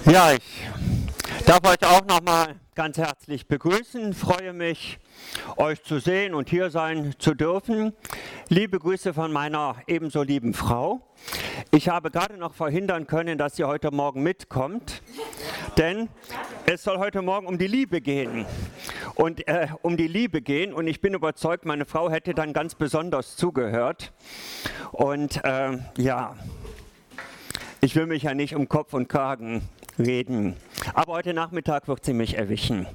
Ja, ich darf euch auch nochmal ganz herzlich begrüßen. Freue mich, euch zu sehen und hier sein zu dürfen. Liebe Grüße von meiner ebenso lieben Frau. Ich habe gerade noch verhindern können, dass sie heute Morgen mitkommt, denn es soll heute Morgen um die Liebe gehen. Und ich bin überzeugt, meine Frau hätte dann ganz besonders zugehört. Und ich will mich ja nicht um Kopf und Kragen reden. Aber heute Nachmittag wird sie mich erwischen.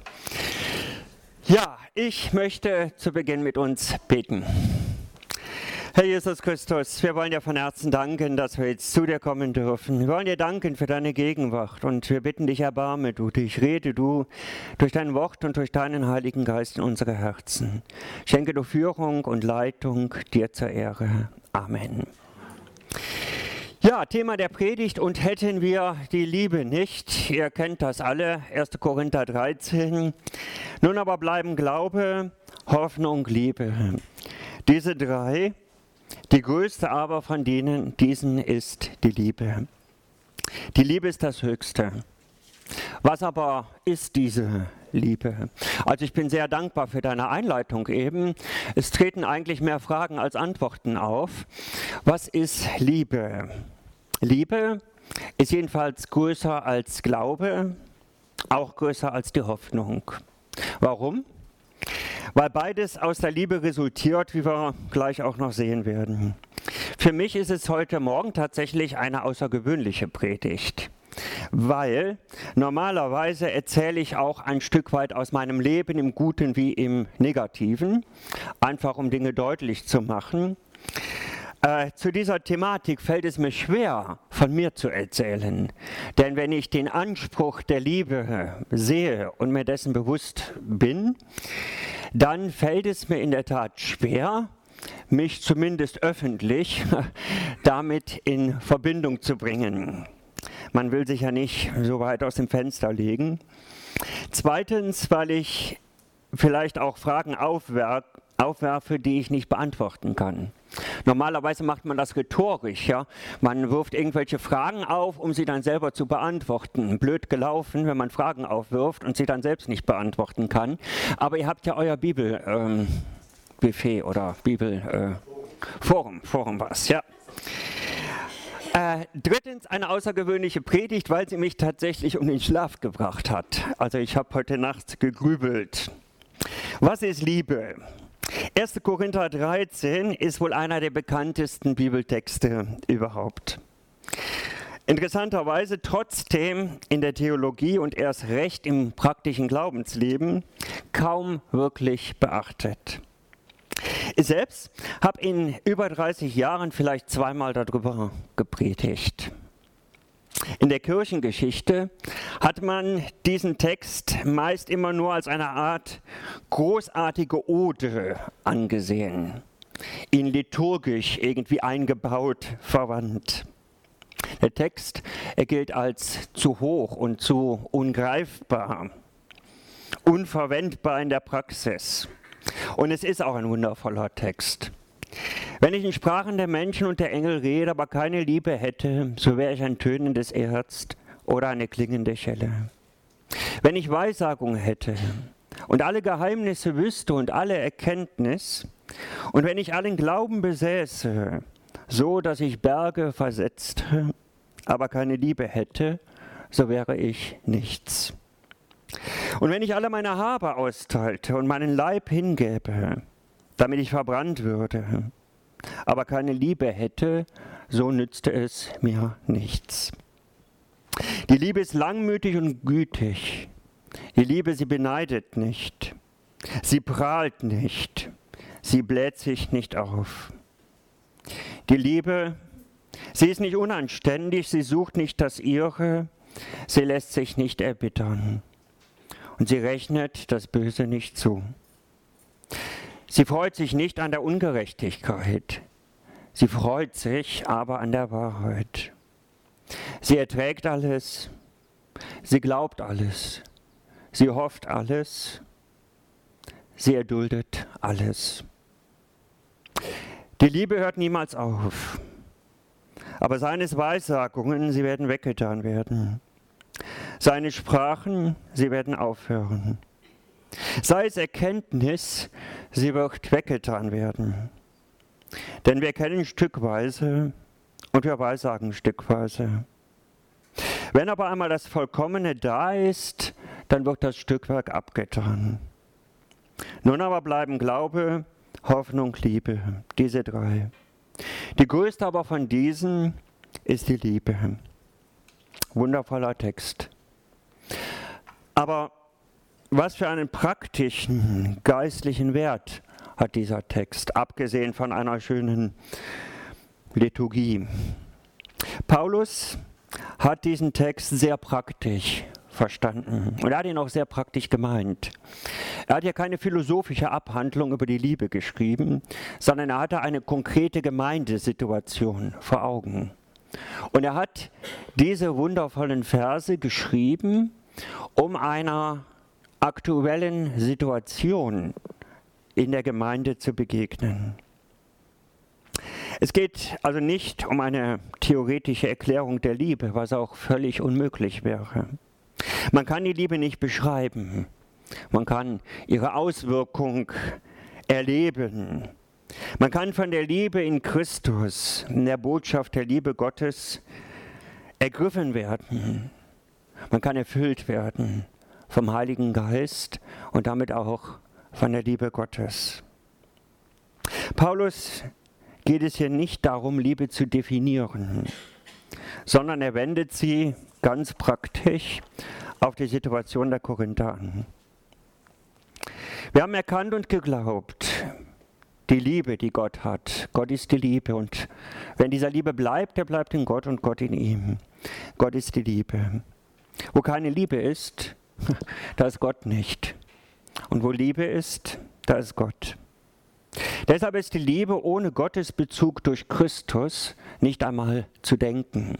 Ja, ich möchte zu Beginn mit uns beten. Herr Jesus Christus, wir wollen dir von Herzen danken, dass wir jetzt zu dir kommen dürfen. Wir wollen dir danken für deine Gegenwart und wir bitten dich, erbarme du dich, rede du durch dein Wort und durch deinen Heiligen Geist in unsere Herzen. Schenke du Führung und Leitung dir zur Ehre. Amen. Ja, Thema der Predigt: und hätten wir die Liebe nicht. Ihr kennt das alle, 1. Korinther 13. Nun aber bleiben Glaube, Hoffnung, Liebe. Diese drei, die größte aber von diesen ist die Liebe. Die Liebe ist das Höchste. Was aber ist diese Liebe? Also ich bin sehr dankbar für deine Einleitung eben. Es treten eigentlich mehr Fragen als Antworten auf. Was ist Liebe? Liebe ist jedenfalls größer als Glaube, auch größer als die Hoffnung. Warum? Weil beides aus der Liebe resultiert, wie wir gleich auch noch sehen werden. Für mich ist es heute Morgen tatsächlich eine außergewöhnliche Predigt. Weil normalerweise erzähle ich auch ein Stück weit aus meinem Leben, im Guten wie im Negativen, einfach um Dinge deutlich zu machen. Zu dieser Thematik fällt es mir schwer, von mir zu erzählen. Denn wenn ich den Anspruch der Liebe sehe und mir dessen bewusst bin, dann fällt es mir in der Tat schwer, mich zumindest öffentlich damit in Verbindung zu bringen. Man will sich ja nicht so weit aus dem Fenster legen. Zweitens, weil ich vielleicht auch Fragen aufwerfe, die ich nicht beantworten kann. Normalerweise macht man das rhetorisch, ja. Man wirft irgendwelche Fragen auf, um sie dann selber zu beantworten. Blöd gelaufen, wenn man Fragen aufwirft und sie dann selbst nicht beantworten kann. Aber ihr habt ja euer Bibelbuffet oder Bibelforum was, ja. Drittens eine außergewöhnliche Predigt, weil sie mich tatsächlich um den Schlaf gebracht hat. Also ich habe heute Nacht gegrübelt. Was ist Liebe? 1. Korinther 13 ist wohl einer der bekanntesten Bibeltexte überhaupt. Interessanterweise trotzdem in der Theologie und erst recht im praktischen Glaubensleben kaum wirklich beachtet. Ich selbst habe in über 30 Jahren vielleicht zweimal darüber gepredigt. In der Kirchengeschichte hat man diesen Text meist immer nur als eine Art großartige Ode angesehen, ihn liturgisch irgendwie eingebaut, verwandt. Der Text, er gilt als zu hoch und zu ungreifbar, unverwendbar in der Praxis. Und es ist auch ein wundervoller Text. Wenn ich in Sprachen der Menschen und der Engel rede, aber keine Liebe hätte, so wäre ich ein tönendes Erz oder eine klingende Schelle. Wenn ich Weissagung hätte und alle Geheimnisse wüsste und alle Erkenntnis, und wenn ich allen Glauben besäße, so dass ich Berge versetzte, aber keine Liebe hätte, so wäre ich nichts. Und wenn ich alle meine Habe austeilte und meinen Leib hingäbe, damit ich verbrannt würde, aber keine Liebe hätte, so nützte es mir nichts. Die Liebe ist langmütig und gütig. Die Liebe, sie beneidet nicht. Sie prahlt nicht. Sie bläht sich nicht auf. Die Liebe, sie ist nicht unanständig, sie sucht nicht das Ihre, sie lässt sich nicht erbittern. Und sie rechnet das Böse nicht zu. Sie freut sich nicht an der Ungerechtigkeit. Sie freut sich aber an der Wahrheit. Sie erträgt alles. Sie glaubt alles. Sie hofft alles. Sie erduldet alles. Die Liebe hört niemals auf. Aber seines Weissagungen, sie werden weggetan werden. Seine Sprachen, sie werden aufhören. Sei es Erkenntnis, sie wird weggetan werden. Denn wir kennen stückweise und wir weissagen stückweise. Wenn aber einmal das Vollkommene da ist, dann wird das Stückwerk abgetan. Nun aber bleiben Glaube, Hoffnung, Liebe, diese drei. Die größte aber von diesen ist die Liebe. Wundervoller Text. Aber was für einen praktischen, geistlichen Wert hat dieser Text, abgesehen von einer schönen Liturgie? Paulus hat diesen Text sehr praktisch verstanden und er hat ihn auch sehr praktisch gemeint. Er hat hier keine philosophische Abhandlung über die Liebe geschrieben, sondern er hatte eine konkrete Gemeindesituation vor Augen. Und er hat diese wundervollen Verse geschrieben, um einer aktuellen Situation in der Gemeinde zu begegnen. Es geht also nicht um eine theoretische Erklärung der Liebe, was auch völlig unmöglich wäre. Man kann die Liebe nicht beschreiben. Man kann ihre Auswirkung erleben. Man kann von der Liebe in Christus, in der Botschaft der Liebe Gottes, ergriffen werden. Man kann erfüllt werden vom Heiligen Geist und damit auch von der Liebe Gottes. Paulus geht es hier nicht darum, Liebe zu definieren, sondern er wendet sie ganz praktisch auf die Situation der Korinther an. Wir haben erkannt und geglaubt, die Liebe, die Gott hat. Gott ist die Liebe und wenn dieser Liebe bleibt, er bleibt in Gott und Gott in ihm. Gott ist die Liebe. Wo keine Liebe ist, da ist Gott nicht. Und wo Liebe ist, da ist Gott. Deshalb ist die Liebe ohne Gottesbezug durch Christus nicht einmal zu denken.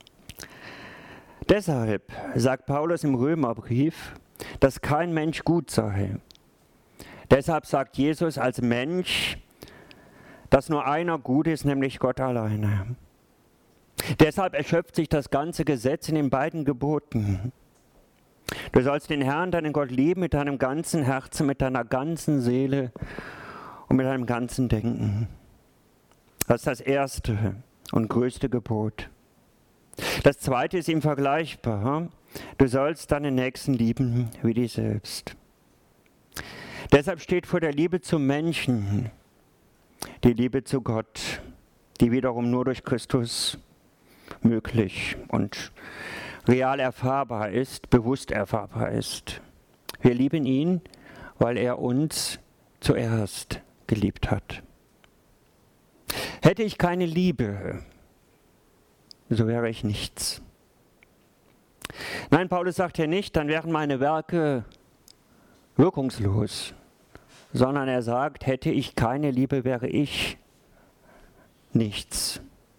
Deshalb sagt Paulus im Römerbrief, dass kein Mensch gut sei. Deshalb sagt Jesus als Mensch, dass nur einer gut ist, nämlich Gott alleine. Deshalb erschöpft sich das ganze Gesetz in den beiden Geboten. Du sollst den Herrn, deinen Gott, lieben mit deinem ganzen Herzen, mit deiner ganzen Seele und mit deinem ganzen Denken. Das ist das erste und größte Gebot. Das zweite ist ihm vergleichbar. Du sollst deinen Nächsten lieben wie dich selbst. Deshalb steht vor der Liebe zum Menschen die Liebe zu Gott, die wiederum nur durch Christus möglich und real erfahrbar ist, bewusst erfahrbar ist. Wir lieben ihn, weil er uns zuerst geliebt hat. Hätte ich keine Liebe, so wäre ich nichts. Nein, Paulus sagt ja nicht, dann wären meine Werke wirkungslos, sondern er sagt, hätte ich keine Liebe, wäre ich nichts.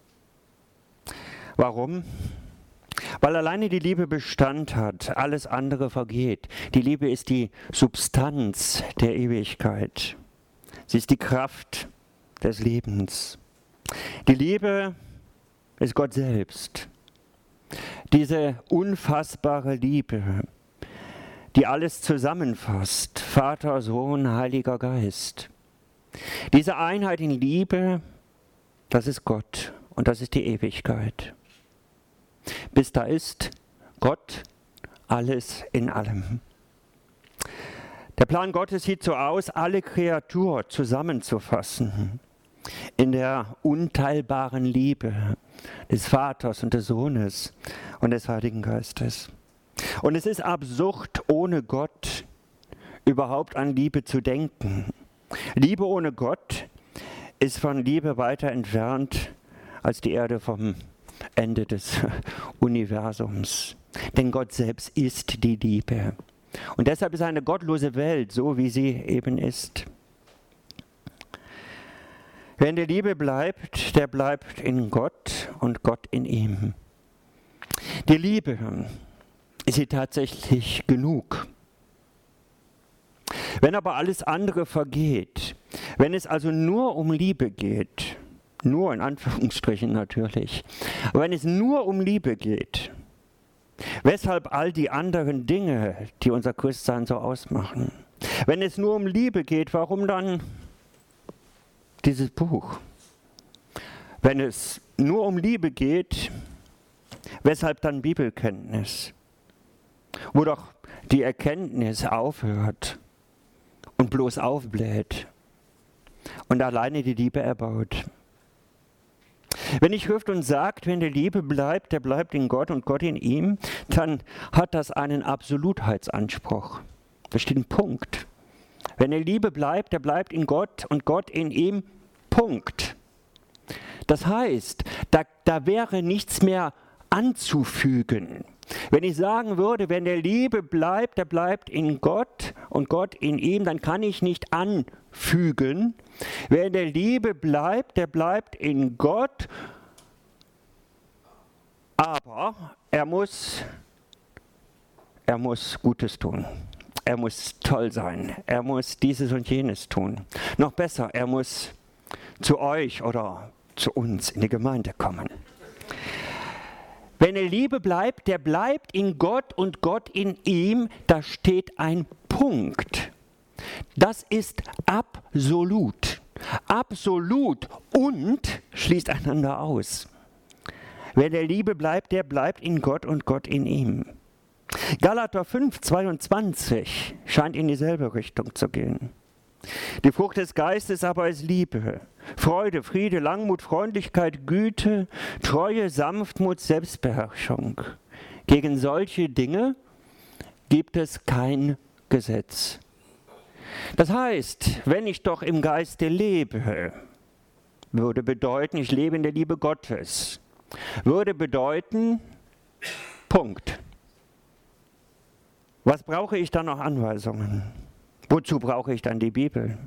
Warum? Weil alleine die Liebe Bestand hat, alles andere vergeht. Die Liebe ist die Substanz der Ewigkeit. Sie ist die Kraft des Lebens. Die Liebe ist Gott selbst. Diese unfassbare Liebe, die alles zusammenfasst, Vater, Sohn, Heiliger Geist. Diese Einheit in Liebe, das ist Gott und das ist die Ewigkeit. Bis da ist Gott alles in allem. Der Plan Gottes sieht so aus, alle Kreatur zusammenzufassen in der unteilbaren Liebe des Vaters und des Sohnes und des Heiligen Geistes. Und es ist absurd, ohne Gott überhaupt an Liebe zu denken. Liebe ohne Gott ist von Liebe weiter entfernt als die Erde vom Ende des Universums. Denn Gott selbst ist die Liebe. Und deshalb ist eine gottlose Welt so, wie sie eben ist. Wer in der Liebe bleibt, der bleibt in Gott und Gott in ihm. Die Liebe, ist sie tatsächlich genug? Wenn aber alles andere vergeht, wenn es also nur um Liebe geht, nur in Anführungsstrichen natürlich, aber wenn es nur um Liebe geht, Weshalb all die anderen Dinge, die unser Christsein so ausmachen? Wenn es nur um Liebe geht, warum dann dieses Buch? Wenn es nur um Liebe geht, weshalb dann Bibelkenntnis? Wo doch die Erkenntnis aufhört und bloß aufbläht und alleine die Liebe erbaut. Wenn die Schrift uns sagt, wenn der Liebe bleibt, der bleibt in Gott und Gott in ihm, dann hat das einen Absolutheitsanspruch. Da steht ein Punkt. Wenn der Liebe bleibt, der bleibt in Gott und Gott in ihm, Punkt. Das heißt, da wäre nichts mehr anzufügen. Wenn ich sagen würde, wenn der Liebe bleibt, der bleibt in Gott und Gott in ihm, dann kann ich nicht anfügen. Wenn der Liebe bleibt, der bleibt in Gott, aber er muss Gutes tun. Er muss toll sein. Er muss dieses und jenes tun. Noch besser, er muss zu euch oder zu uns in die Gemeinde kommen. Wenn er Liebe bleibt, der bleibt in Gott und Gott in ihm, da steht ein Punkt. Das ist absolut. Absolut und schließt einander aus. Wenn der Liebe bleibt, der bleibt in Gott und Gott in ihm. Galater 5,22 scheint in dieselbe Richtung zu gehen. Die Frucht des Geistes aber ist Liebe, Freude, Friede, Langmut, Freundlichkeit, Güte, Treue, Sanftmut, Selbstbeherrschung. Gegen solche Dinge gibt es kein Gesetz. Das heißt, wenn ich doch im Geiste lebe, würde bedeuten, ich lebe in der Liebe Gottes. Würde bedeuten, Punkt. Was brauche ich dann noch Anweisungen? Wozu brauche ich dann die Bibel?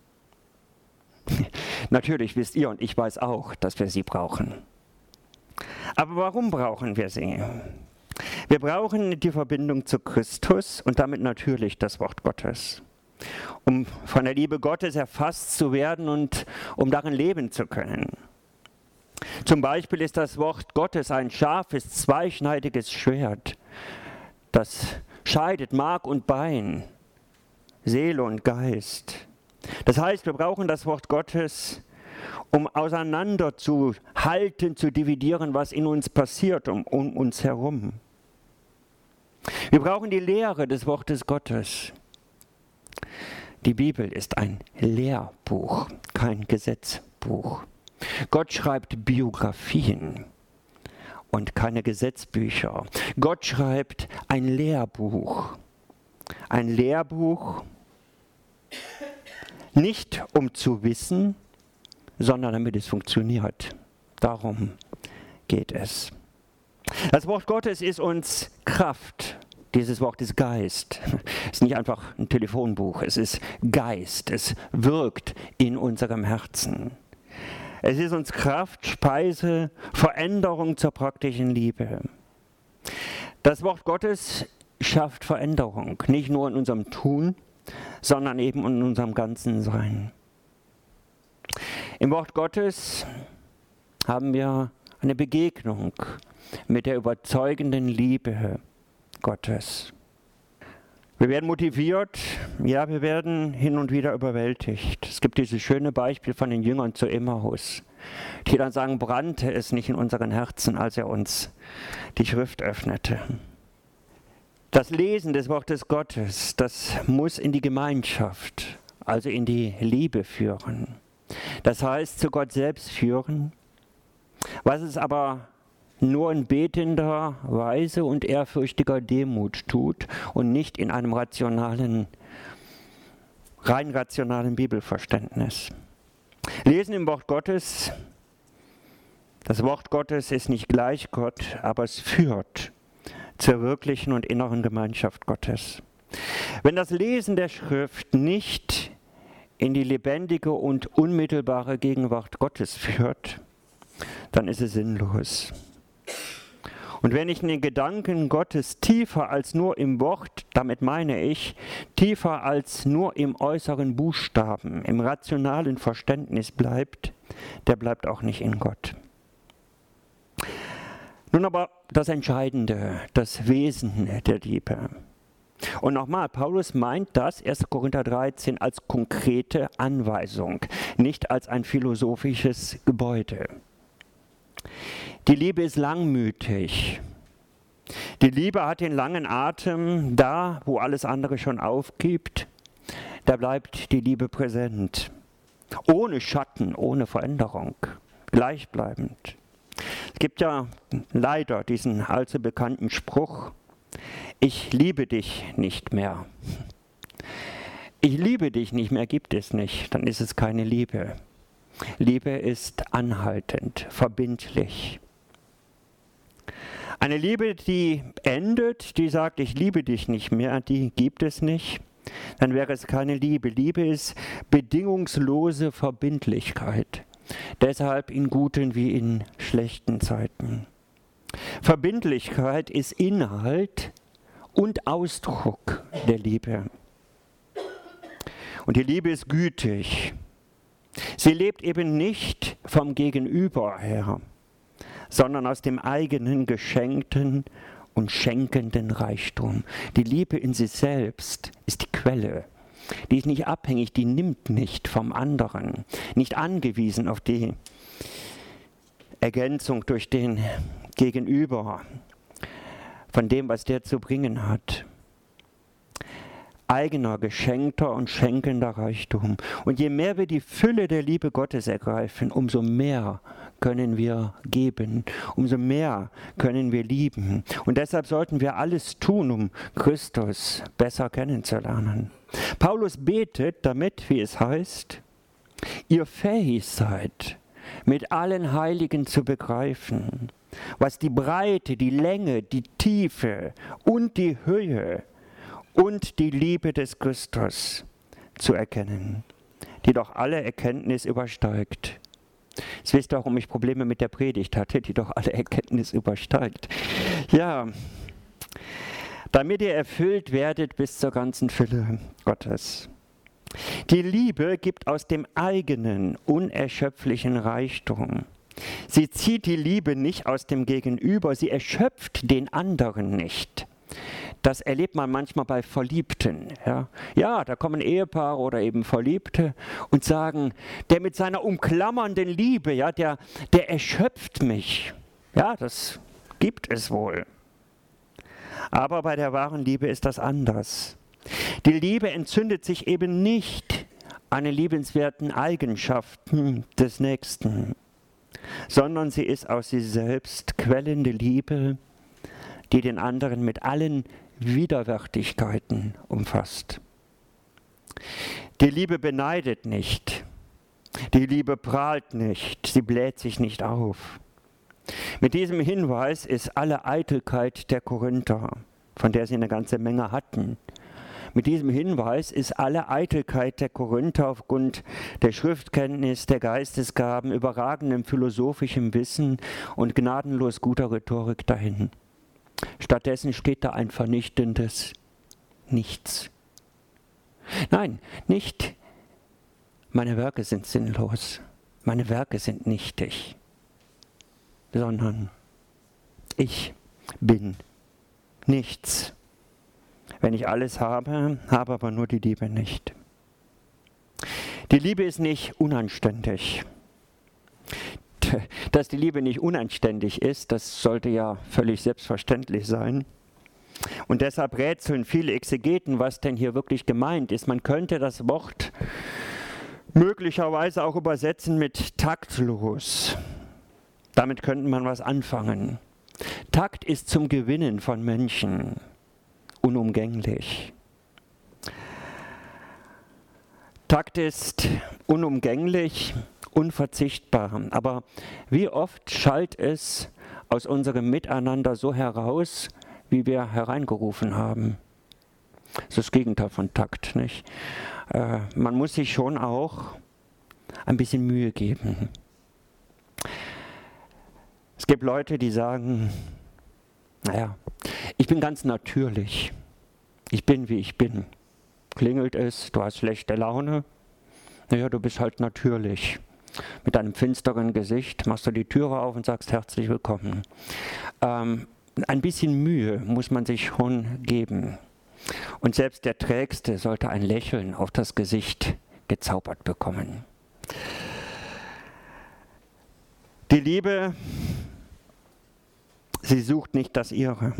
Natürlich wisst ihr und ich weiß auch, dass wir sie brauchen. Aber warum brauchen wir sie? Wir brauchen die Verbindung zu Christus und damit natürlich das Wort Gottes, um von der Liebe Gottes erfasst zu werden und um darin leben zu können. Zum Beispiel ist das Wort Gottes ein scharfes, zweischneidiges Schwert, das scheidet Mark und Bein, Seele und Geist. Das heißt, wir brauchen das Wort Gottes, um auseinander zu halten, zu dividieren, was in uns passiert, um uns herum. Wir brauchen die Lehre des Wortes Gottes. Die Bibel ist ein Lehrbuch, kein Gesetzbuch. Gott schreibt Biografien und keine Gesetzbücher. Gott schreibt ein Lehrbuch. Ein Lehrbuch, nicht um zu wissen, sondern damit es funktioniert. Darum geht es. Das Wort Gottes ist uns Kraft. Dieses Wort ist Geist. Es ist nicht einfach ein Telefonbuch, es ist Geist. Es wirkt in unserem Herzen. Es ist uns Kraft, Speise, Veränderung zur praktischen Liebe. Das Wort Gottes schafft Veränderung, nicht nur in unserem Tun, sondern eben in unserem ganzen Sein. Im Wort Gottes haben wir eine Begegnung mit der überzeugenden Liebe Gottes. Wir werden motiviert, ja, wir werden hin und wieder überwältigt. Es gibt dieses schöne Beispiel von den Jüngern zu Emmaus, die dann sagen, brannte es nicht in unseren Herzen, als er uns die Schrift öffnete. Das Lesen des Wortes Gottes, das muss in die Gemeinschaft, also in die Liebe führen. Das heißt, zu Gott selbst führen, was es aber nur in betender Weise und ehrfürchtiger Demut tut und nicht in einem rein rationalen Bibelverständnis. Lesen im Wort Gottes, das Wort Gottes ist nicht gleich Gott, aber es führt zur wirklichen und inneren Gemeinschaft Gottes. Wenn das Lesen der Schrift nicht in die lebendige und unmittelbare Gegenwart Gottes führt, dann ist es sinnlos. Und wenn ich in den Gedanken Gottes tiefer als nur im Wort, damit meine ich, tiefer als nur im äußeren Buchstaben, im rationalen Verständnis bleibt, der bleibt auch nicht in Gott. Nun aber das Entscheidende, das Wesen der Liebe. Und nochmal, Paulus meint das 1. Korinther 13 als konkrete Anweisung, nicht als ein philosophisches Gebäude. Die Liebe ist langmütig. Die Liebe hat den langen Atem, da wo alles andere schon aufgibt, da bleibt die Liebe präsent. Ohne Schatten, ohne Veränderung, gleichbleibend. Es gibt ja leider diesen allzu bekannten Spruch, ich liebe dich nicht mehr. Ich liebe dich nicht mehr gibt es nicht, dann ist es keine Liebe. Liebe ist anhaltend, verbindlich. Eine Liebe, die endet, die sagt, ich liebe dich nicht mehr, die gibt es nicht, dann wäre es keine Liebe. Liebe ist bedingungslose Verbindlichkeit, deshalb in guten wie in schlechten Zeiten. Verbindlichkeit ist Inhalt und Ausdruck der Liebe. Und die Liebe ist gütig. Sie lebt eben nicht vom Gegenüber her, sondern aus dem eigenen geschenkten und schenkenden Reichtum. Die Liebe in sich selbst ist die Quelle. Die ist nicht abhängig, die nimmt nicht vom anderen, nicht angewiesen auf die Ergänzung durch den Gegenüber, von dem, was der zu bringen hat. Eigener, geschenkter und schenkender Reichtum. Und je mehr wir die Fülle der Liebe Gottes ergreifen, umso mehr können wir geben, umso mehr können wir lieben. Und deshalb sollten wir alles tun, um Christus besser kennenzulernen. Paulus betet damit, wie es heißt, ihr fähig seid, mit allen Heiligen zu begreifen, was die Breite, die Länge, die Tiefe und die Höhe und die Liebe des Christus zu erkennen, die doch alle Erkenntnis übersteigt. Jetzt wisst ihr, warum ich Probleme mit der Predigt hatte, die doch alle Erkenntnis übersteigt. Ja, damit ihr erfüllt werdet bis zur ganzen Fülle Gottes. Die Liebe gibt aus dem eigenen, unerschöpflichen Reichtum. Sie zieht die Liebe nicht aus dem Gegenüber, sie erschöpft den anderen nicht. Das erlebt man manchmal bei Verliebten. Ja, da kommen Ehepaare oder eben Verliebte und sagen, der mit seiner umklammernden Liebe, ja, der erschöpft mich. Ja, das gibt es wohl. Aber bei der wahren Liebe ist das anders. Die Liebe entzündet sich eben nicht an den liebenswerten Eigenschaften des Nächsten, sondern sie ist aus sich selbst quellende Liebe, die den anderen mit allen Widerwärtigkeiten umfasst. Die Liebe beneidet nicht, die Liebe prahlt nicht, sie bläht sich nicht auf. Mit diesem Hinweis ist alle Eitelkeit der Korinther, von der sie eine ganze Menge hatten, mit diesem Hinweis ist alle Eitelkeit der Korinther aufgrund der Schriftkenntnis, der Geistesgaben, überragendem philosophischem Wissen und gnadenlos guter Rhetorik dahin. Stattdessen steht da ein vernichtendes Nichts. Nein, nicht meine Werke sind sinnlos, meine Werke sind nichtig, sondern ich bin nichts. Wenn ich alles habe, habe aber nur die Liebe nicht. Die Liebe ist nicht unanständig. Dass die Liebe nicht unanständig ist, das sollte ja völlig selbstverständlich sein. Und deshalb rätseln viele Exegeten, was denn hier wirklich gemeint ist. Man könnte das Wort möglicherweise auch übersetzen mit taktlos. Damit könnte man was anfangen. Takt ist zum Gewinnen von Menschen unumgänglich. Takt ist unumgänglich, unverzichtbar. Aber wie oft schallt es aus unserem Miteinander so heraus, wie wir hereingerufen haben? Das ist das Gegenteil von Takt, nicht? Man muss sich schon auch ein bisschen Mühe geben. Es gibt Leute, die sagen, naja, ich bin ganz natürlich. Ich bin, wie ich bin. Klingelt es, du hast schlechte Laune? Naja, du bist halt natürlich. Mit einem finsteren Gesicht machst du die Türe auf und sagst herzlich willkommen. Ein bisschen Mühe muss man sich schon geben. Und selbst der Trägste sollte ein Lächeln auf das Gesicht gezaubert bekommen. Die Liebe, sie sucht nicht das Ihre.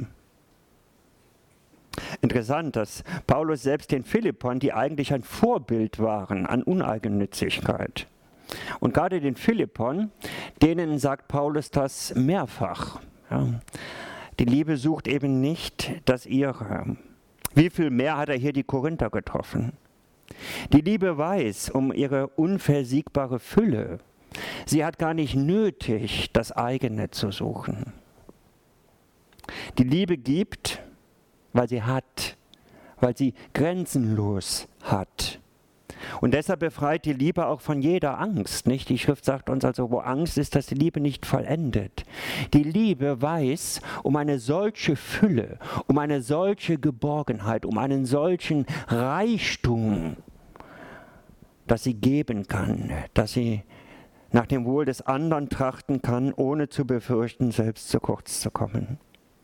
Interessant, dass Paulus selbst den Philippern, die eigentlich ein Vorbild waren an Uneigennützigkeit, und gerade den Philippern, denen sagt Paulus das mehrfach. Ja. Die Liebe sucht eben nicht das Ihre. Wie viel mehr hat er hier die Korinther getroffen? Die Liebe weiß um ihre unversiegbare Fülle. Sie hat gar nicht nötig, das eigene zu suchen. Die Liebe gibt, weil sie hat, weil sie grenzenlos hat. Und deshalb befreit die Liebe auch von jeder Angst. Nicht? Die Schrift sagt uns also, wo Angst ist, dass die Liebe nicht vollendet. Die Liebe weiß um eine solche Fülle, um eine solche Geborgenheit, um einen solchen Reichtum, dass sie geben kann, dass sie nach dem Wohl des anderen trachten kann, ohne zu befürchten, selbst zu kurz zu kommen.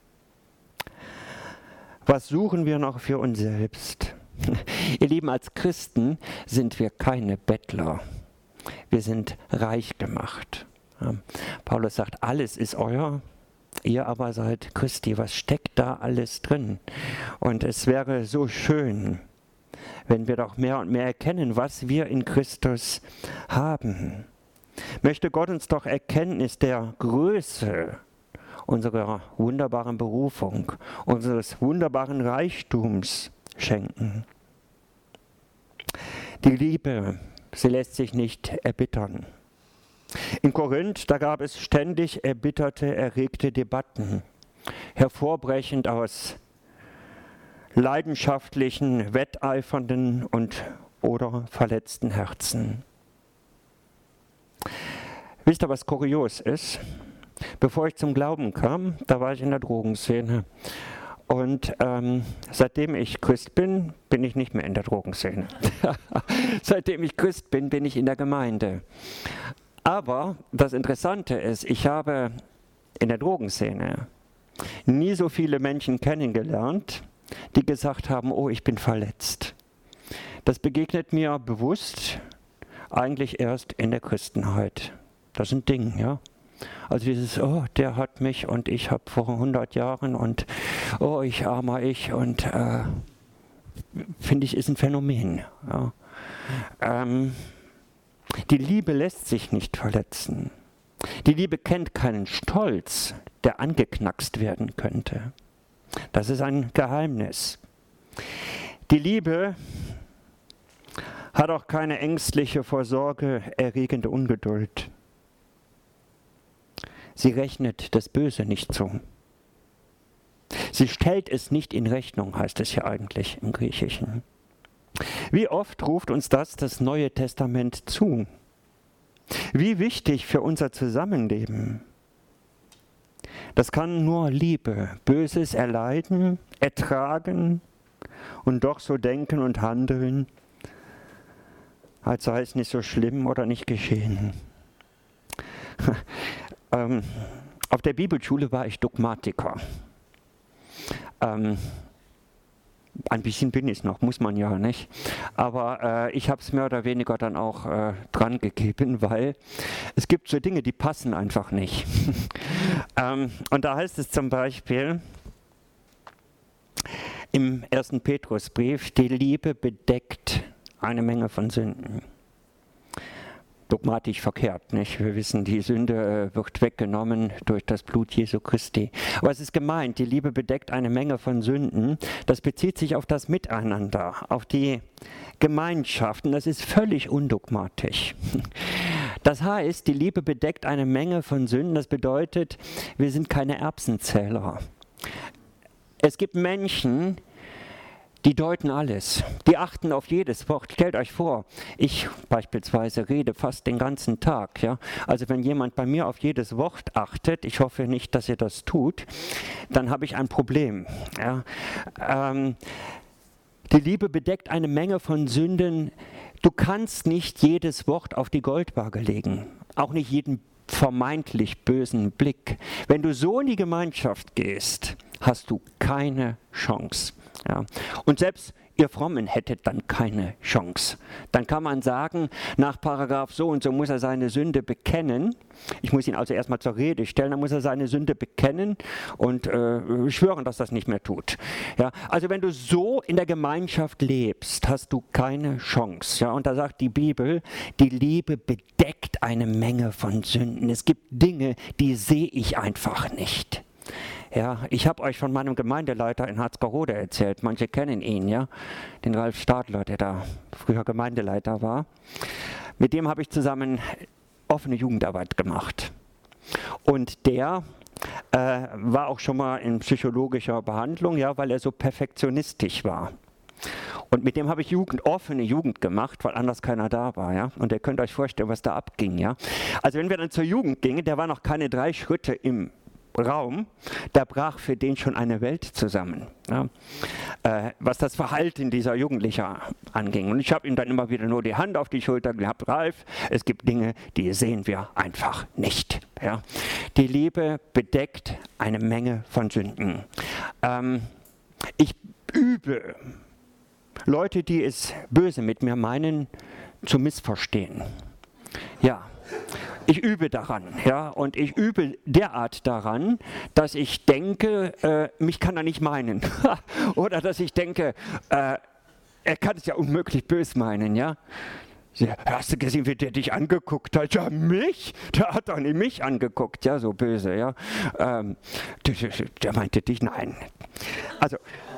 Was suchen wir noch für uns selbst? Ihr Lieben, als Christen sind wir keine Bettler. Wir sind reich gemacht. Ja, Paulus sagt, alles ist euer, ihr aber seid Christi. Was steckt da alles drin? Und es wäre so schön, wenn wir doch mehr und mehr erkennen, was wir in Christus haben. Möchte Gott uns doch Erkenntnis der Größe unserer wunderbaren Berufung, unseres wunderbaren Reichtums schenken. Die Liebe, sie lässt sich nicht erbittern. In Korinth, da gab es ständig erbitterte, erregte Debatten, hervorbrechend aus leidenschaftlichen, wetteifernden oder verletzten Herzen. Wisst ihr, was kurios ist? Bevor ich zum Glauben kam, da war ich in der Drogenszene. Und seitdem ich Christ bin, bin ich nicht mehr in der Drogenszene. Seitdem ich Christ bin, bin ich in der Gemeinde. Aber das Interessante ist, ich habe in der Drogenszene nie so viele Menschen kennengelernt, die gesagt haben, oh, ich bin verletzt. Das begegnet mir bewusst eigentlich erst in der Christenheit. Das ist ein Ding, ja. Also dieses, oh, der hat mich und ich habe vor 100 Jahren und oh, ich armer ich und finde ich, ist ein Phänomen. Ja. Die Liebe lässt sich nicht verletzen. Die Liebe kennt keinen Stolz, der angeknackst werden könnte. Das ist ein Geheimnis. Die Liebe hat auch keine ängstliche, vor Sorge erregende Ungeduld. Sie rechnet das Böse nicht zu. Sie stellt es nicht in Rechnung, heißt es ja eigentlich im Griechischen. Wie oft ruft uns das Neue Testament zu? Wie wichtig für unser Zusammenleben. Das kann nur Liebe, Böses erleiden, ertragen und doch so denken und handeln, als sei es nicht so schlimm oder nicht geschehen. Auf der Bibelschule war ich Dogmatiker. Ein bisschen bin ich noch, muss man ja nicht. Aber ich habe es mehr oder weniger dann auch dran gegeben, weil es gibt so Dinge, die passen einfach nicht. Und da heißt es zum Beispiel im 1. Petrusbrief, die Liebe bedeckt eine Menge von Sünden. Dogmatisch verkehrt, nicht? Wir wissen, die Sünde wird weggenommen durch das Blut Jesu Christi. Aber es ist gemeint, die Liebe bedeckt eine Menge von Sünden. Das bezieht sich auf das Miteinander, auf die Gemeinschaft. Und das ist völlig undogmatisch. Das heißt, die Liebe bedeckt eine Menge von Sünden. Das bedeutet, wir sind keine Erbsenzähler. Es gibt Menschen, die deuten alles, die achten auf jedes Wort. Stellt euch vor, ich beispielsweise rede fast den ganzen Tag. Ja? Also wenn jemand bei mir auf jedes Wort achtet, ich hoffe nicht, dass ihr das tut, dann habe ich ein Problem. Ja? Die Liebe bedeckt eine Menge von Sünden Du kannst nicht jedes Wort auf die Goldwaage legen, auch nicht jeden vermeintlich bösen Blick. Wenn du so in die Gemeinschaft gehst, hast du keine Chance. Ja. Und selbst ihr Frommen hättet dann keine Chance. Dann kann man sagen, nach Paragraph so und so muss er seine Sünde bekennen. Ich muss ihn also erstmal zur Rede stellen, dann muss er seine Sünde bekennen und schwören, dass das nicht mehr tut. Ja, also wenn du so in der Gemeinschaft lebst, hast du keine Chance. Ja, und da sagt die Bibel, die Liebe bedeckt eine Menge von Sünden. Es gibt Dinge, die sehe ich einfach nicht. Ja, ich habe euch von meinem Gemeindeleiter in Harzgerode erzählt. Manche kennen ihn, ja, den Ralf Stadler, der da früher Gemeindeleiter war. Mit dem habe ich zusammen offene Jugendarbeit gemacht. Und der war auch schon mal in psychologischer Behandlung, ja, weil er so perfektionistisch war. Und mit dem habe ich offene Jugend gemacht, weil anders keiner da war. Ja? Und ihr könnt euch vorstellen, was da abging. Ja? Also wenn wir dann zur Jugend gingen, der war noch keine 3 Schritte im Raum, da brach für den schon eine Welt zusammen, ja, was das Verhalten dieser Jugendlicher anging. Und ich habe ihm dann immer wieder nur die Hand auf die Schulter gehabt, Ralf, es gibt Dinge, die sehen wir einfach nicht. Ja. Die Liebe bedeckt eine Menge von Sünden. Ich übe Leute, die es böse mit mir meinen, zu missverstehen. Ja. Ich übe daran, ja, und ich übe derart daran, dass ich denke, mich kann er nicht meinen. Oder dass ich denke, er kann es ja unmöglich böse meinen, ja. Hast du gesehen, wie der dich angeguckt hat? Ja, mich? Der hat doch nicht mich angeguckt, ja, so böse, ja. Der meinte dich, nein. Also,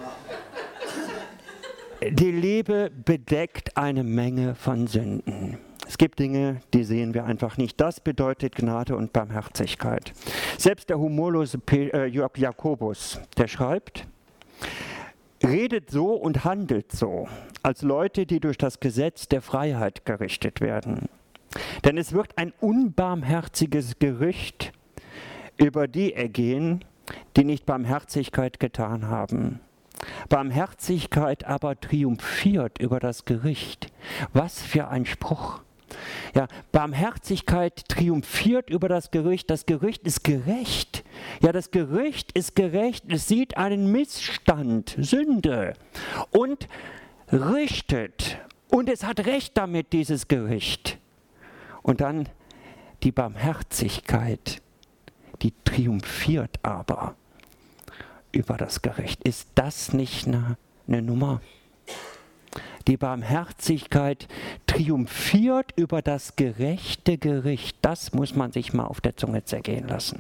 die Liebe bedeckt eine Menge von Sünden. Es gibt Dinge, die sehen wir einfach nicht. Das bedeutet Gnade und Barmherzigkeit. Selbst der humorlose Jakobus, der schreibt, redet so und handelt so, als Leute, die durch das Gesetz der Freiheit gerichtet werden. Denn es wird ein unbarmherziges Gericht über die ergehen, die nicht Barmherzigkeit getan haben. Barmherzigkeit aber triumphiert über das Gericht. Was für ein Spruch! Ja, Barmherzigkeit triumphiert über das Gericht. Das Gericht ist gerecht. Ja, das Gericht ist gerecht. Es sieht einen Missstand, Sünde und richtet. Und es hat Recht damit, dieses Gericht. Und dann die Barmherzigkeit, die triumphiert aber über das Gericht. Ist das nicht eine Nummer? Die Barmherzigkeit triumphiert über das gerechte Gericht. Das muss man sich mal auf der Zunge zergehen lassen.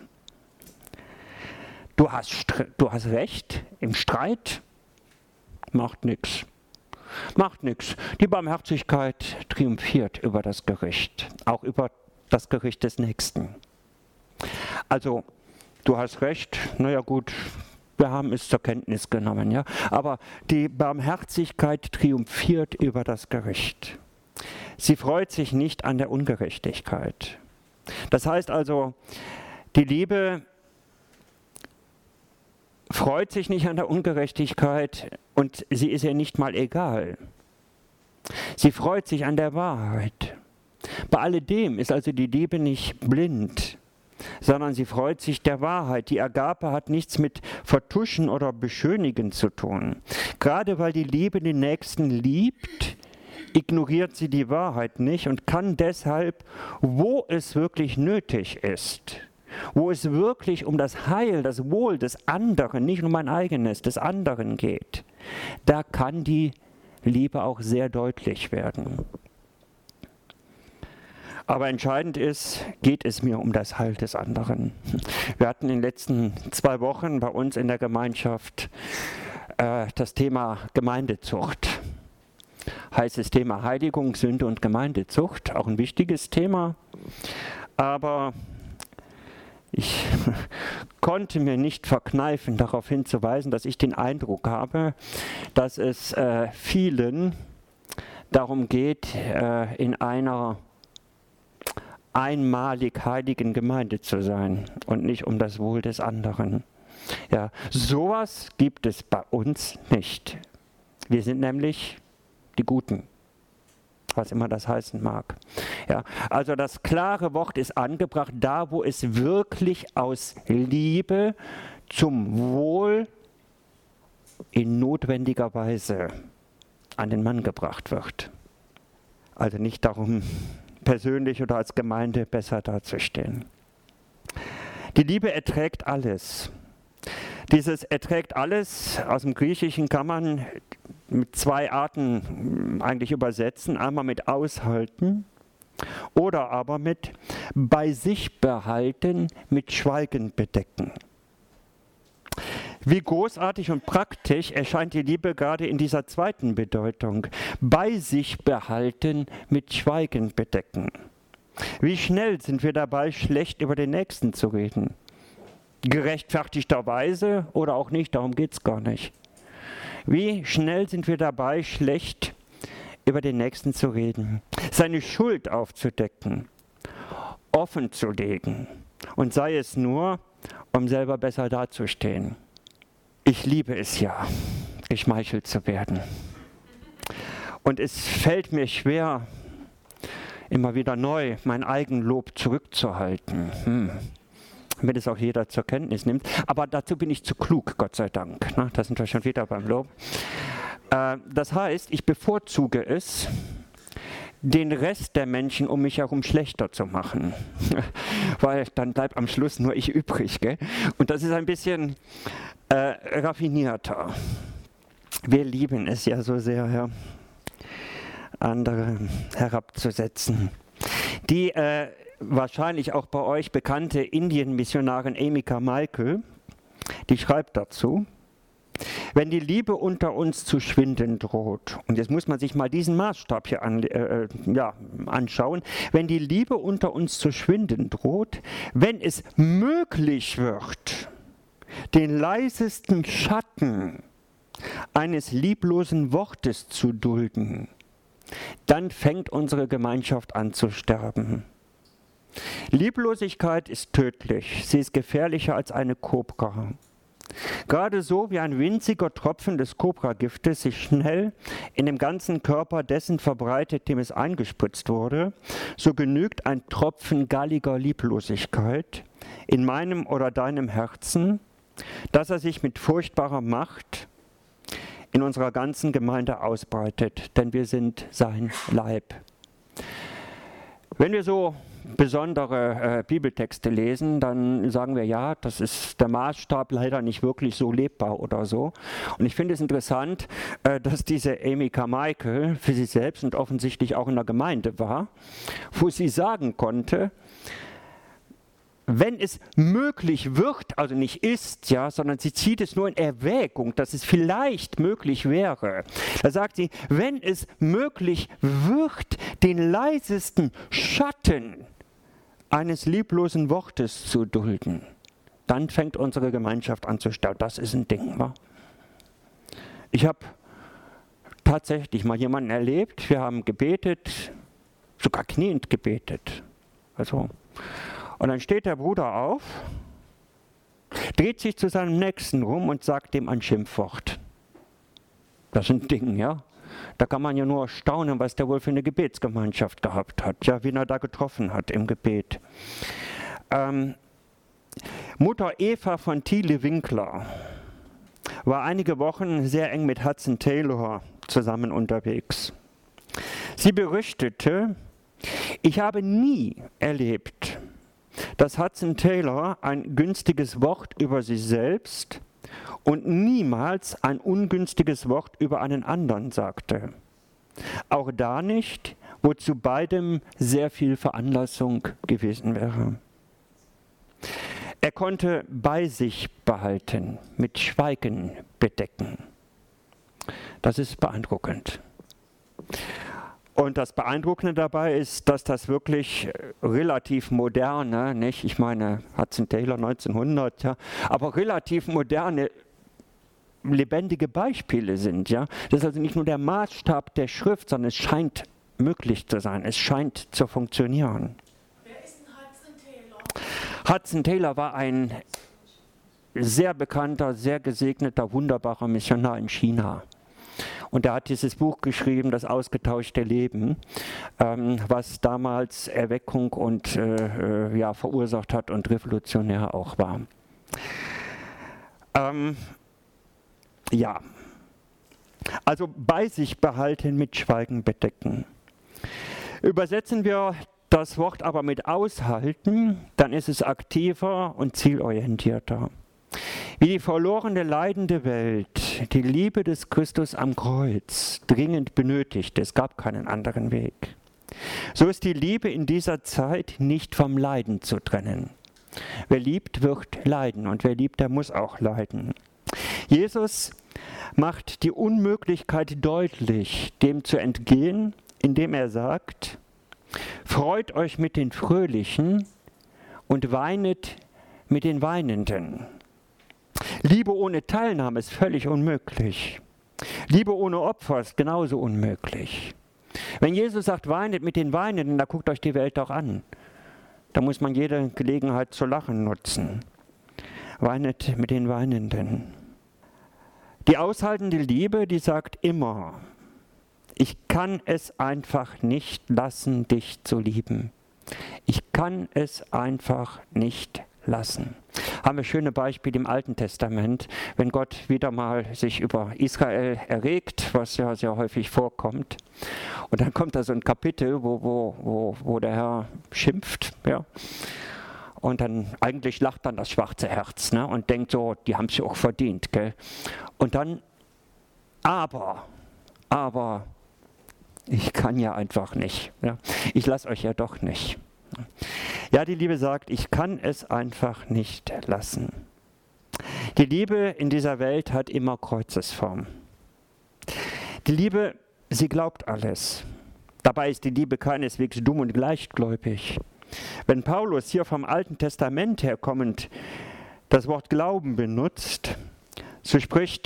Du hast Recht im Streit, macht nichts. Macht nichts. Die Barmherzigkeit triumphiert über das Gericht, auch über das Gericht des Nächsten. Also, du hast Recht, naja gut, wir haben es zur Kenntnis genommen, ja. Aber die Barmherzigkeit triumphiert über das Gericht. Sie freut sich nicht an der Ungerechtigkeit. Das heißt also, die Liebe freut sich nicht an der Ungerechtigkeit und sie ist ihr nicht mal egal. Sie freut sich an der Wahrheit. Bei alledem ist also die Liebe nicht blind, sondern sie freut sich der Wahrheit. Die Agape hat nichts mit Vertuschen oder Beschönigen zu tun. Gerade weil die Liebe den Nächsten liebt, ignoriert sie die Wahrheit nicht und kann deshalb, wo es wirklich nötig ist, wo es wirklich um das Heil, das Wohl des anderen, nicht um mein eigenes, des anderen geht, da kann die Liebe auch sehr deutlich werden. Aber entscheidend ist, geht es mir um das Heil des anderen. Wir hatten in den letzten 2 Wochen bei uns in der Gemeinschaft das Thema Gemeindezucht. Heißes Thema Heiligung, Sünde und Gemeindezucht, auch ein wichtiges Thema. Aber ich konnte mir nicht verkneifen, darauf hinzuweisen, dass ich den Eindruck habe, dass es vielen darum geht, in einer einmalig heiligen Gemeinde zu sein und nicht um das Wohl des anderen. Ja, sowas gibt es bei uns nicht. Wir sind nämlich die Guten. was immer das heißen mag. Ja, also das klare Wort ist angebracht, da wo es wirklich aus Liebe zum Wohl in notwendiger Weise an den Mann gebracht wird. Also nicht darum, persönlich oder als Gemeinde besser dazustehen. Die Liebe erträgt alles. Dieses erträgt alles, aus dem Griechischen kann man mit zwei Arten eigentlich übersetzen. Einmal mit aushalten oder aber mit bei sich behalten, mit Schweigen bedecken. Wie großartig und praktisch erscheint die Liebe gerade in dieser zweiten Bedeutung. Bei sich behalten, mit Schweigen bedecken. Wie schnell sind wir dabei, schlecht über den Nächsten zu reden? Gerechtfertigterweise oder auch nicht, darum geht es gar nicht. Wie schnell sind wir dabei, schlecht über den Nächsten zu reden, seine Schuld aufzudecken, offen zu legen und sei es nur, um selber besser dazustehen. Ich liebe es ja, geschmeichelt zu werden. Und es fällt mir schwer, immer wieder neu mein Eigenlob zurückzuhalten. Wenn es auch jeder zur Kenntnis nimmt. Aber dazu bin ich zu klug, Gott sei Dank. Da sind wir schon wieder beim Lob. Das heißt, ich bevorzuge es, den Rest der Menschen um mich herum schlechter zu machen. Weil dann bleibt am Schluss nur ich übrig. Gell? Und das ist ein bisschen raffinierter. Wir lieben es ja so sehr, ja, andere herabzusetzen. Die wahrscheinlich auch bei euch bekannte Indien-Missionarin Amy Carmichael, die schreibt dazu, wenn die Liebe unter uns zu schwinden droht, und jetzt muss man sich mal diesen Maßstab hier anschauen, wenn die Liebe unter uns zu schwinden droht, wenn es möglich wird, den leisesten Schatten eines lieblosen Wortes zu dulden, dann fängt unsere Gemeinschaft an zu sterben. Lieblosigkeit ist tödlich, sie ist gefährlicher als eine Kobra. Gerade so wie ein winziger Tropfen des Kobra-Giftes sich schnell in dem ganzen Körper dessen verbreitet, dem es eingespritzt wurde, so genügt ein Tropfen galliger Lieblosigkeit in meinem oder deinem Herzen, dass er sich mit furchtbarer Macht in unserer ganzen Gemeinde ausbreitet, denn wir sind sein Leib. Wenn wir so besondere Bibeltexte lesen, dann sagen wir, ja, das ist der Maßstab leider nicht wirklich so lebbar oder so. Und ich finde es interessant, dass diese Amy Carmichael für sich selbst und offensichtlich auch in der Gemeinde war, wo sie sagen konnte, wenn es möglich wird, also nicht ist, ja, sondern sie zieht es nur in Erwägung, dass es vielleicht möglich wäre. Da sagt sie, wenn es möglich wird, den leisesten Schatten eines lieblosen Wortes zu dulden, dann fängt unsere Gemeinschaft an zu sterben. Das ist ein Ding, wa? Ich habe tatsächlich mal jemanden erlebt, wir haben gebetet, sogar kniend gebetet. Also, und dann steht der Bruder auf, dreht sich zu seinem Nächsten rum und sagt dem ein Schimpfwort. Das ist ein Ding, ja. Da kann man ja nur staunen, was der wohl für eine Gebetsgemeinschaft gehabt hat, ja, wen er da getroffen hat im Gebet. Mutter Eva von Thiele-Winkler war einige Wochen sehr eng mit Hudson Taylor zusammen unterwegs. Sie berichtete, ich habe nie erlebt, dass Hudson Taylor ein günstiges Wort über sich selbst und niemals ein ungünstiges Wort über einen anderen sagte. Auch da nicht, wo zu beidem sehr viel Veranlassung gewesen wäre. Er konnte bei sich behalten, mit Schweigen bedecken. Das ist beeindruckend. Und das Beeindruckende dabei ist, dass das wirklich relativ moderne, nicht? Ich meine, Hudson Taylor 1900, ja, aber relativ moderne, lebendige Beispiele sind. Ja? Das ist also nicht nur der Maßstab der Schrift, sondern es scheint möglich zu sein, es scheint zu funktionieren. Wer ist denn Hudson Taylor? Hudson Taylor war ein sehr bekannter, sehr gesegneter, wunderbarer Missionar in China. Und er hat dieses Buch geschrieben, Das ausgetauschte Leben, was damals Erweckung und verursacht hat und revolutionär auch war. Also bei sich behalten, mit Schweigen bedecken. Übersetzen wir das Wort aber mit aushalten, dann ist es aktiver und zielorientierter. Wie die verlorene, leidende Welt die Liebe des Christus am Kreuz dringend benötigt, es gab keinen anderen Weg. So ist die Liebe in dieser Zeit nicht vom Leiden zu trennen. Wer liebt, wird leiden und wer liebt, der muss auch leiden. Jesus macht die Unmöglichkeit deutlich, dem zu entgehen, indem er sagt: Freut euch mit den Fröhlichen und weinet mit den Weinenden. Liebe ohne Teilnahme ist völlig unmöglich. Liebe ohne Opfer ist genauso unmöglich. Wenn Jesus sagt, weinet mit den Weinenden, da guckt euch die Welt doch an. Da muss man jede Gelegenheit zu lachen nutzen. Weinet mit den Weinenden. Die aushaltende Liebe, die sagt immer: Ich kann es einfach nicht lassen, dich zu lieben. Ich kann es einfach nicht lassen. Haben wir schöne Beispiele im Alten Testament, wenn Gott wieder mal sich über Israel erregt, was ja sehr häufig vorkommt. Und dann kommt da so ein Kapitel, wo der Herr schimpft, ja. Und dann eigentlich lacht dann das schwarze Herz, ne, und denkt so, die haben es ja auch verdient, gell. Und dann, aber, ich kann ja einfach nicht. Ja. Ich lasse euch ja doch nicht. Ja, die Liebe sagt, ich kann es einfach nicht lassen. Die Liebe in dieser Welt hat immer Kreuzesform. Die Liebe, sie glaubt alles. Dabei ist die Liebe keineswegs dumm und gleichgläubig. Wenn Paulus hier vom Alten Testament herkommend das Wort Glauben benutzt, so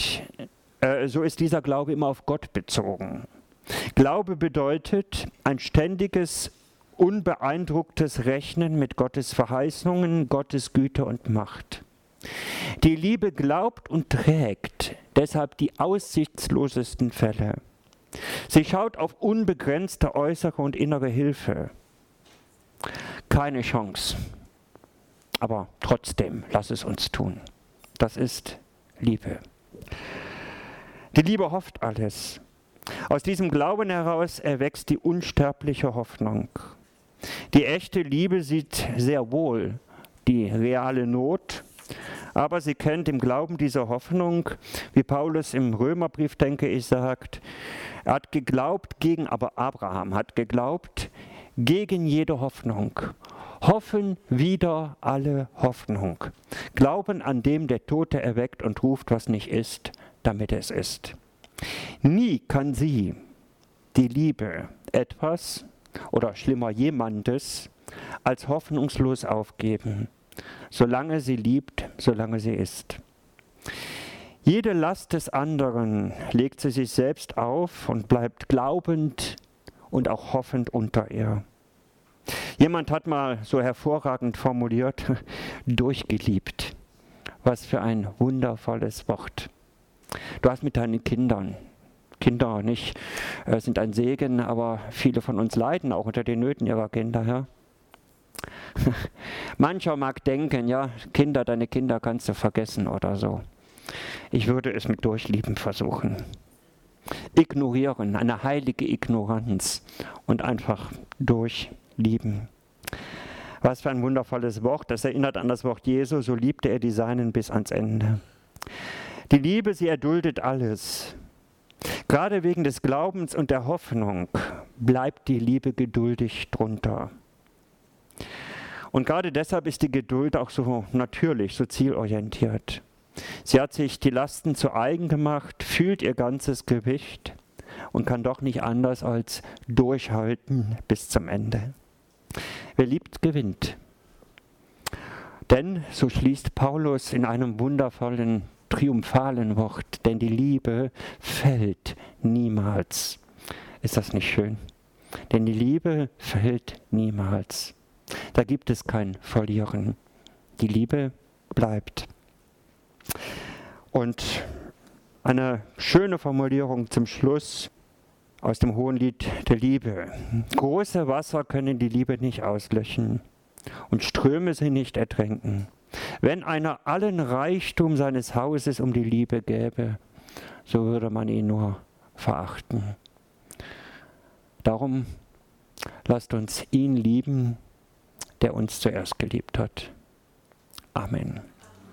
ist dieser Glaube immer auf Gott bezogen. Glaube bedeutet ein ständiges, unbeeindrucktes Rechnen mit Gottes Verheißungen, Gottes Güte und Macht. Die Liebe glaubt und trägt deshalb die aussichtslosesten Fälle. Sie schaut auf unbegrenzte äußere und innere Hilfe. Keine Chance. Aber trotzdem, lass es uns tun. Das ist Liebe. Die Liebe hofft alles. Aus diesem Glauben heraus erwächst die unsterbliche Hoffnung. Die echte Liebe sieht sehr wohl die reale Not, aber sie kennt im Glauben diese Hoffnung, wie Paulus im Römerbrief, denke ich, sagt, er hat geglaubt aber Abraham hat geglaubt gegen jede Hoffnung. Hoffen wider alle Hoffnung. Glauben an dem, der Tote erweckt und ruft, was nicht ist, damit es ist. Nie kann sie, die Liebe, etwas oder schlimmer jemandes als hoffnungslos aufgeben. Solange sie liebt, solange sie ist. Jede Last des anderen legt sie sich selbst auf und bleibt glaubend und auch hoffend unter ihr. Jemand hat mal so hervorragend formuliert, durchgeliebt. Was für ein wundervolles Wort. Du hast mit deinen Kindern, Kinder nicht sind ein Segen, aber viele von uns leiden auch unter den Nöten ihrer Kinder. Ja? Mancher mag denken, ja, deine Kinder kannst du vergessen oder so. Ich würde es mit Durchlieben versuchen. Ignorieren, eine heilige Ignoranz und einfach durchlieben. Was für ein wundervolles Wort, das erinnert an das Wort Jesu, so liebte er die Seinen bis ans Ende. Die Liebe, sie erduldet alles. Gerade wegen des Glaubens und der Hoffnung bleibt die Liebe geduldig drunter. Und gerade deshalb ist die Geduld auch so natürlich, so zielorientiert. Sie hat sich die Lasten zu eigen gemacht, fühlt ihr ganzes Gewicht und kann doch nicht anders als durchhalten bis zum Ende. Wer liebt, gewinnt. Denn, so schließt Paulus in einem wundervollen, triumphalen Wort, denn die Liebe fällt niemals. Ist das nicht schön? Denn die Liebe fällt niemals. Da gibt es kein Verlieren. Die Liebe bleibt. Und eine schöne Formulierung zum Schluss aus dem Hohenlied der Liebe. Große Wasser können die Liebe nicht auslöschen und Ströme sie nicht ertränken. Wenn einer allen Reichtum seines Hauses um die Liebe gäbe, so würde man ihn nur verachten. Darum lasst uns ihn lieben, der uns zuerst geliebt hat. Amen.